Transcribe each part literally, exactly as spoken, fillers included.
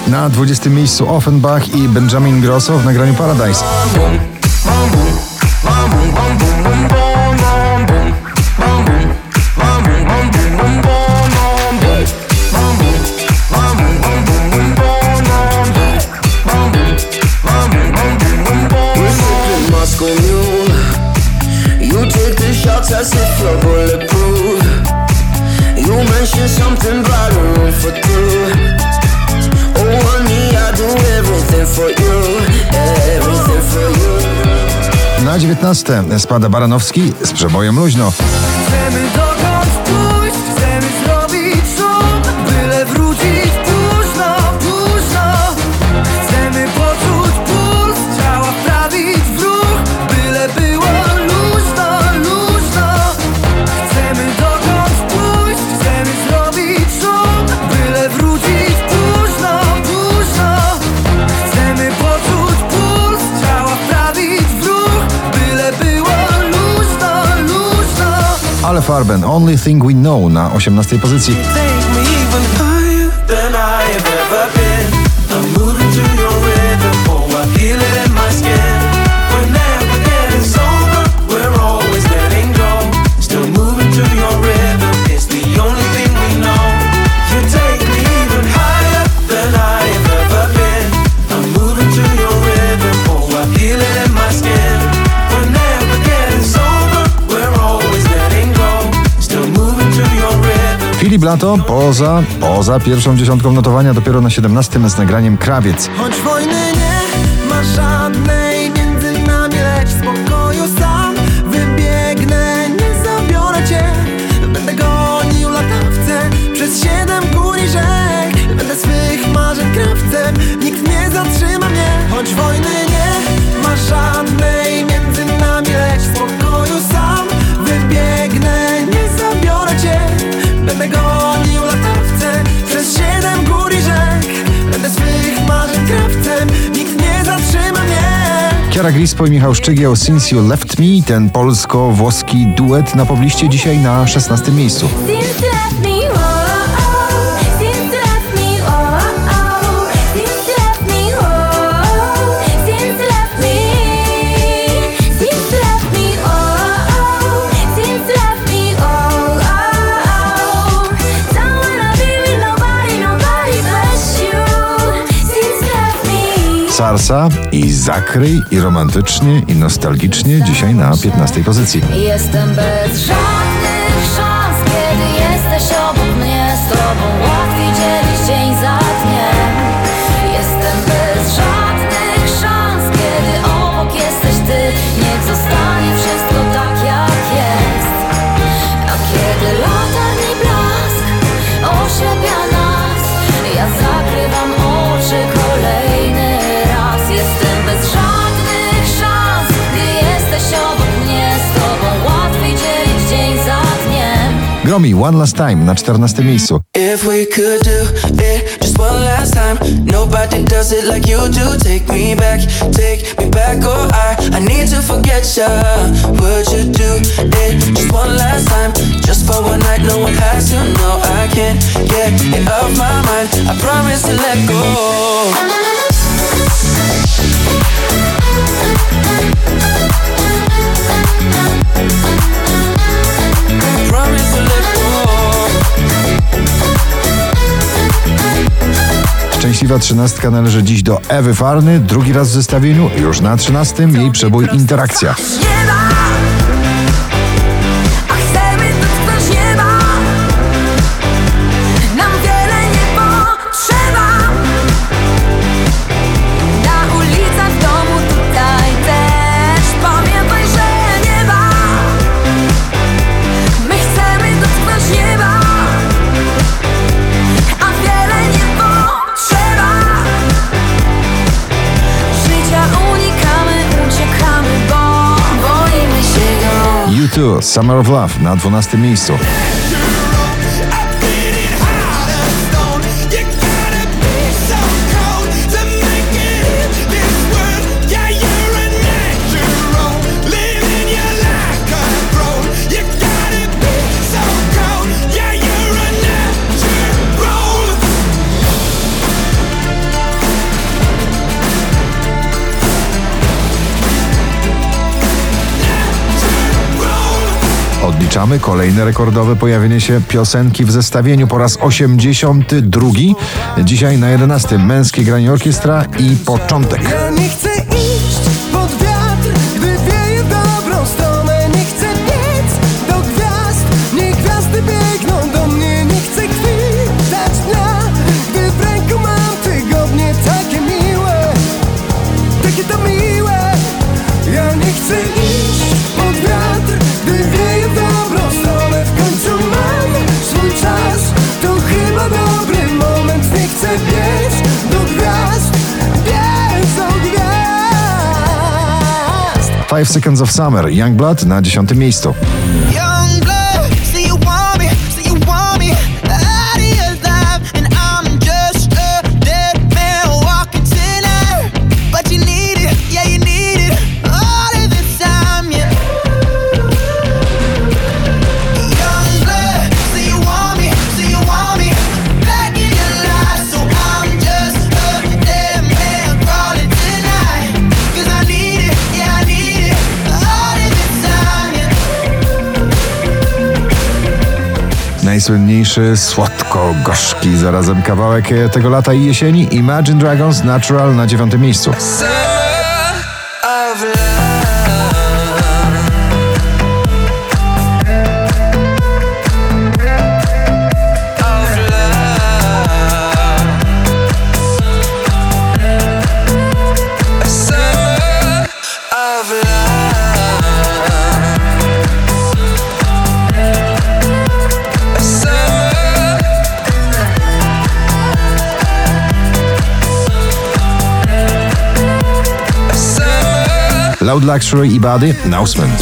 Na dwudziestym miejscu Offenbach i Benjamin Grosso w nagraniu Paradise. As if you're bulletproof. You mentioned something about a room for two. Oh honey, I do everything for you, everything for you. Na dziewiętnaste spada Baranowski z przebojem Luźno. Chcemy dokąd pójść, chcemy zrobić szum, byle wrócić późno, późno. Chcemy poczuć puls, ciała wprawić w ruch, byle było luźno, luźno. Chcemy dokąd pójść, chcemy zrobić szum, byle wrócić późno, późno. Chcemy poczuć puls, ciała wprawić w ruch, byle było luźno, luźno. Ale Farben, Only Thing We Know na osiemnastej pozycji. Filip Lato poza, poza pierwszą dziesiątką notowania dopiero na siedemnastym z nagraniem Krawiec. Choć wojny nie ma żadnej między nami, lecz w spokoju sam wybiegnę, nie zabiorę cię. Będę gonił latawcem przez siedem gór i rzek. Będę swych marzeń krawcem, nikt nie zatrzyma mnie. Choć wojny nie ma żadnej między nami, lecz w spokoju sam wybiegnę, nie zabiorę cię. Będę gonił latawcem przez siedem gór i rzek. Będę swych marzeń krawcem, nikt nie zatrzyma mnie. Chiara Grispo i Michał Szczygieł, Since You Left Me, ten polsko-włoski duet na pobliście dzisiaj na szesnastym miejscu. Sarsa i zakryj, i romantycznie, i nostalgicznie dzisiaj na piętnastej pozycji. Jestem bez żadnych szans, kiedy jesteś obok mnie. Z tobą łatwiej dzielić dzień za dniem. Jestem bez żadnych szans, kiedy obok jesteś ty. Niech zostanie wszystko tak jak jest. A kiedy latarni blask oślepia nas, ja zakrywam oczy kolejny. Jestem bez żadnych szans, gdy jesteś obok mnie. Z tobą łatwiej dzielić dzień za dniem. Gromi, One Last Time na czternastym miejscu. If we could do it just one last time, nobody does it like you do. Take me back, take me back, oh I, I need to forget ya. Would you do it just one last time, just for one night? No one has to know. I can't get it off my mind. I promise to let go. Szczęśliwa trzynastka należy dziś do Ewy Farny, drugi raz w zestawieniu, już na trzynastym jej przebój Interakcja. U two, Summer of Love na dwunastym miejscu. zaliczamy kolejne rekordowe pojawienie się piosenki w zestawieniu po raz osiemdziesiąty drugi. Dzisiaj na jedenastym Męskie Granie Orkiestra i Początek. Ja nie chcę iść pod wiatr, gdy wieje w dobrą stronę. Nie chcę biec do gwiazd, niech gwiazdy biegną do mnie. Nie chcę chwitać dnia, gdy w ręku mam tygodnie takie miłe, takie to miłe. Ja nie chcę iść pod wiatr, gdy wieje w dobrą stronę. W końcu mam swój czas, to chyba dobry moment. Nie chcę biec do gwiazd, biec do gwiazd. Five Seconds of Summer, Youngblood na dziesiątym miejscu. Young blood, say you want me, say you want me out of your life, and I'm just a dead man walking tonight. But you need it, yeah you need it, all of the time, yeah. Young blood, say you want me, say you want me back in your life, so I'm just a dead man crawling tonight. 'Cause I need it, yeah I need it, all of the time, yeah. Najsłynniejszy, słodko-gorzki zarazem kawałek tego lata i jesieni, Imagine Dragons, Natural na dziewiątym miejscu. Loud Luxury i Body, Announcement.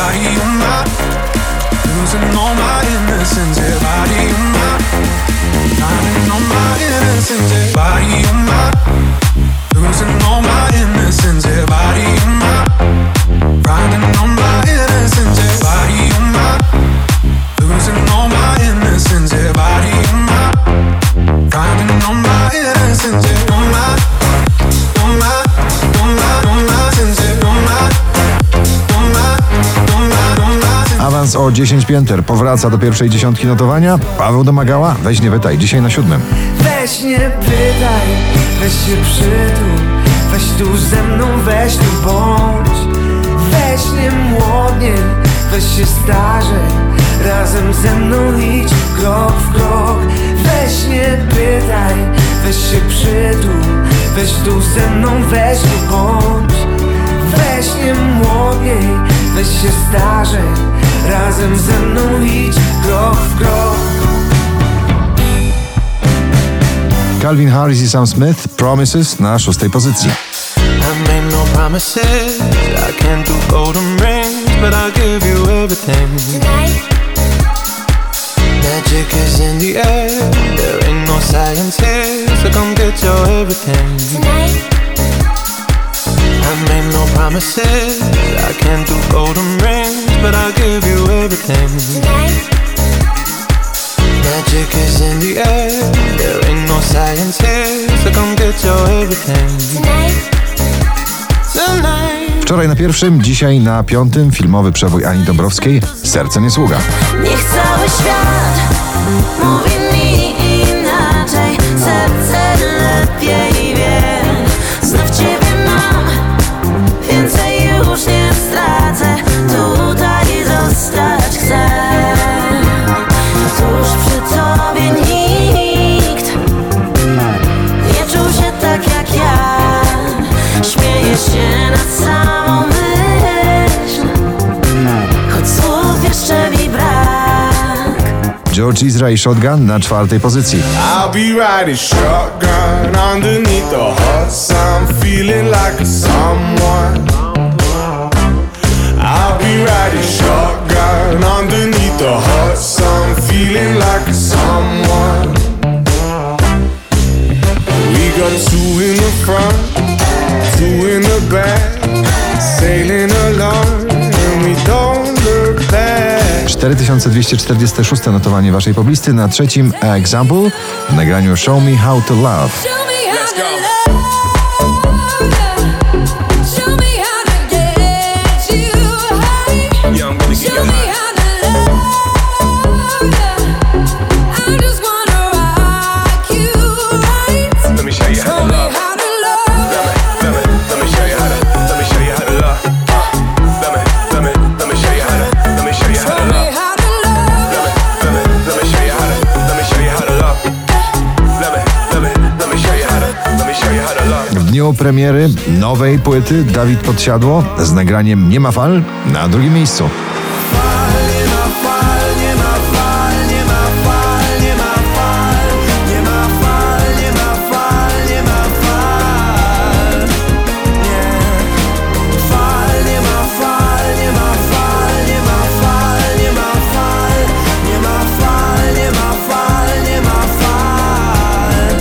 Awans o dziesięć pięter, powraca do pierwszej dziesiątki notowania. Paweł Domagała, Weź nie pytaj, dzisiaj na siódmym. Weź nie pytaj, weź się przytul, weź tu ze mną, weź tu bądź. Weź nie młodnie, weź się starzej, razem ze mną idź krok w krok. Weź nie pytaj, weź się przytul, weź tu ze mną, weź tu bądź. Weź nie młodniej, weź się starzej, razem ze mną idź krok w krok. Calvin Harris i Sam Smith, Promises na szóstej pozycji. I made no promises, I can't do golden rings, but I'll give you everything. Magic is in the air, there ain't no science here, so come get your everything. I made no promises, I can't do golden rings, but I'll give you everything. Magic is in the air, there ain't no science here, so come get your everything. Tonight. Wczoraj na pierwszym, dzisiaj na piątym filmowy przebój Ani Dąbrowskiej, Serce nie sługa. Niech cały świat mówi mi inaczej, serce lepiej wie. Znów ciebie mam, więcej już nie stracę, tutaj zostać chcę. Tuż przy tobie nikt nie czuł się tak jak ja. Śmieję się nad samą myśl, choć słów jeszcze mi brak. George Ezra i Shotgun na czwartej pozycji. I'll be riding shotgun underneath the hot sun, feeling like a someone. I'll be riding shotgun underneath the hot sun, feeling like a someone. We got two in the front, two in the back, sailing along and we don't look back. cztery tysiące dwieście czterdzieste szóste notowanie waszej poblisty, na trzecim Example w nagraniu Show Me How to Love. Show me how Let's to go. love. Show me how to get you high. Yeah, I'm gonna get Show you me high. how to love. dniu premiery nowej płyty Dawid Podsiadło z nagraniem Nie ma fal na drugim miejscu. Nie ma fal, nie ma fal, nie ma fal, nie ma fal, nie ma fal, nie ma fal, nie ma fal, nie. Fal, nie ma fal, nie ma fal, nie ma fal, nie ma fal, nie ma fal, nie ma fal, nie ma fal,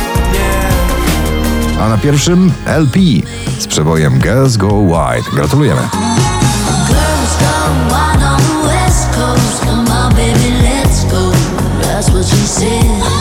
nie. A na pierwszym L P z przebojem Girls Go Wide. Gratulujemy. Girls gone wild on the west coast. Come on, baby, let's go. That's what she said.